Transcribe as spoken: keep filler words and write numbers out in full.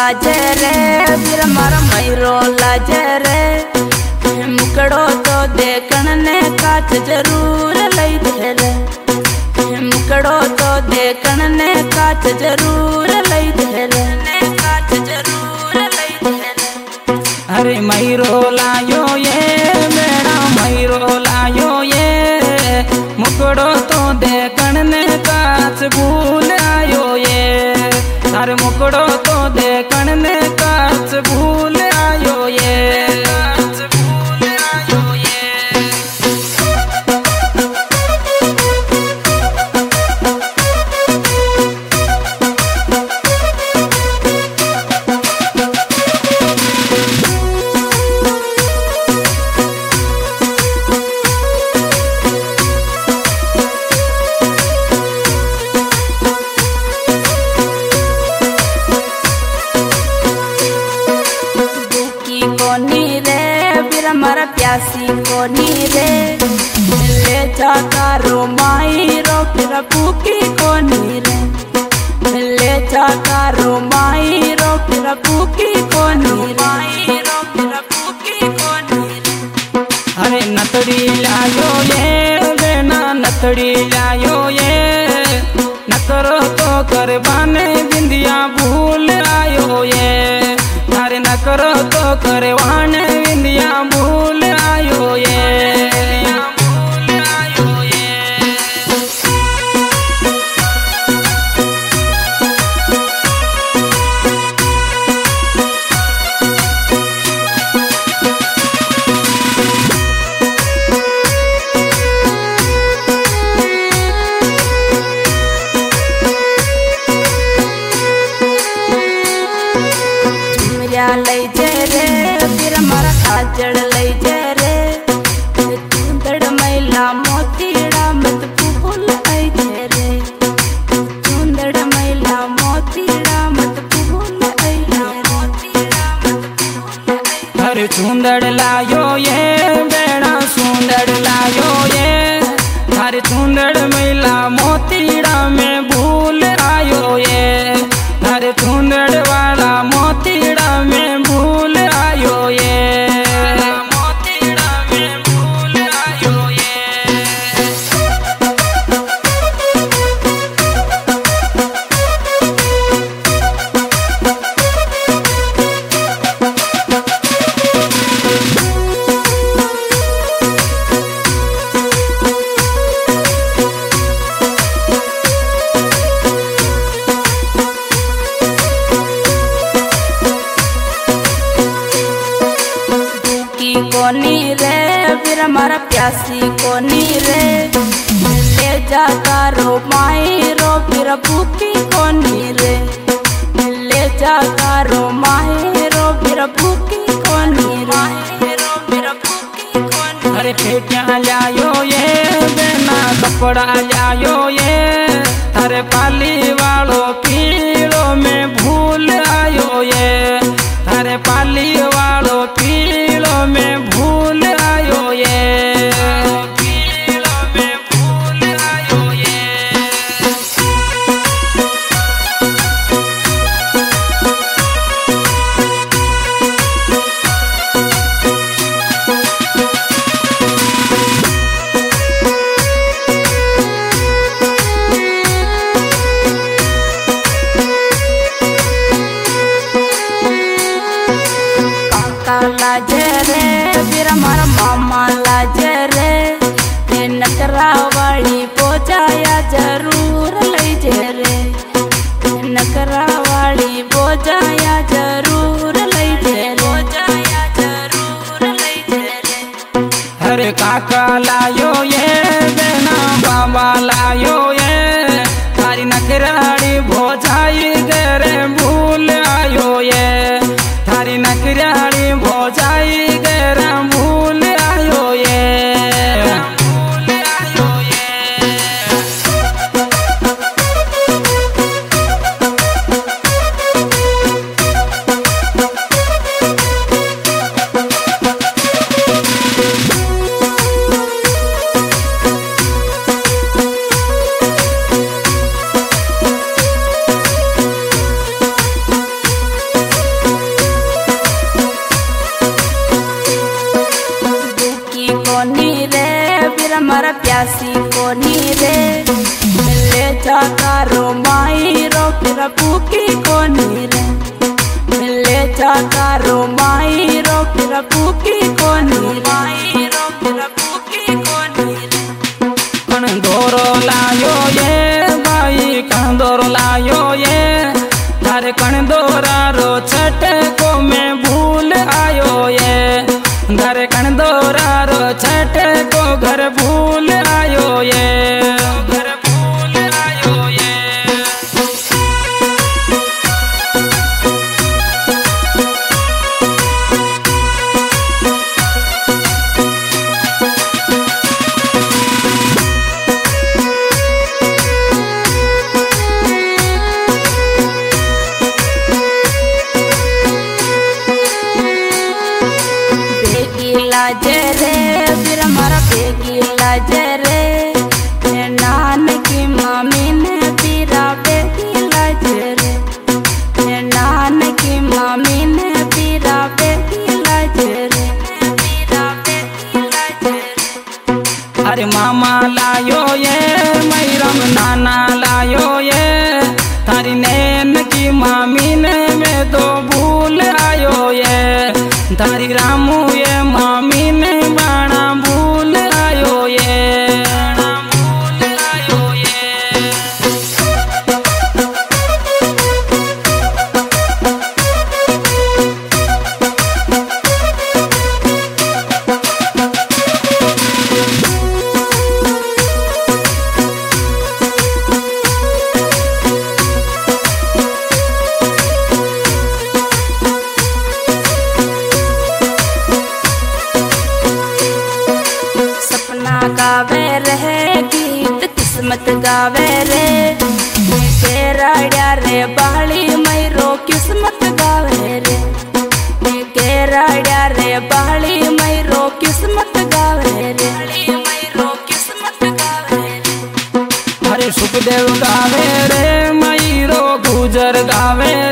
लाजे रे फिर मारा मैरो लाजे रे मुकड़ो तो देखण ने काच जरूर लई दे रे मुकड़ो तो देखण ने काच जरूर लई दे रे काच जरूर लई दे रे। अरे मैरो लायो ये मेरा मैरो लायो ये मुकड़ो तो देखण ने काच भूल आयो ये अरे मुकड़ो तो देखण ने काच भूल आयो ये काच भूल आयो ये। मर प्यासी कोनी रे ले जाता रो माई रो फिर भूखी कोनी रे ले जाता रो माई रो फिर भूखी कोनी माई रो फिर भूखी कोनी रे। अरे नतड़ी लायो ये बेना नतड़ी लायो ये न करो तो करवाने बिंदिया भूल आयो ये अरे न करो तो करवाने बिंदिया भूल आयो ये भूल आयो ये। लई जे रे फिर मारा काजड़ लई जे रे चूंदड़ मैला मोतीड़ा मत भूल आई जे रे चूंदड़ मैला मोतीड़ा मत भूल आई मोतीड़ा मत भूल। अरे चूंदड़ लायो ये बेड़ा चूंदड़ लायो ये अरे चूंदड़ मैला मोतीड़ा में भूल आयो ये अरे चूंदड़ वाला मोतीड़ा में भूल आयो ये मोतीड़ा में भूल आयो ये। कोनी रे फिर हमारा प्यासी कोनी रे ले जाता रो माई रो फिर भूखी कोनी रे ले जाता रो माई रो फिर भूखी कोनी रे रो फिर भूखी कोनी। अरे पेटियां लायो ये बेना कपड़ा लायो ये अरे पाली वालो पीलो में भूल आयो ये अरे पाली वालो पीलो में भूल आयो ये पीलो में भूल आयो ये। लाजे रे फिर हमारा मामा लाजे रे नकरा वाली बोझाया जरूर लई जे रे नकरा वाली बोझाया जरूर लई जे बोझाया जरूर लई जे रे। अरे काका लायो ये बेना बाबा लायो ये तारी नकराड़ी भोजाई गरे भूल आयो ये थारी नकराड़ी भोजाई गरे भूल आयो ये भूल आयो ये। मारा प्यासी कोनी रे, ले जाता रो माई रो फिर भूखी कोनी रे, ले जाता रो माई रो फिर भूखी कोनी माई रो फिर भूखी कोनी रे। कंदोरो लायो ये भाई कंदोरो लायो ये, थारे कंदोरा रो छटको में भूल आयो ये, घर कंदोरा रो छटको घर भूल आयो ये, घर भूल आयो ये। लाजे रे फिर हमारा बेगी लाजे रे, नान की मामी ने पीरा बेगी लाजे रे, नान की मामी ने पीरा बेगी लाजे रे, पीरा बेगी लाजे रे। अरे मामा लायो ये मैरम नाना लायो ये, थारी नैन की मामी ने मैं तो भूल आयो ये, थारी रामू ये मामी ने बाणा भूल आयो ये, बाणा भूल आयो ये। गावे रहे गीत किस्मत गावे रे, केराड़िया रे बाली मैरो किस्मत गावे रे, केराड़िया रे बाली मैरो किस्मत गावे रे, मैरो किस्मत गावे रे। अरे सुखदेव गावे रे मैरो गुजर गावे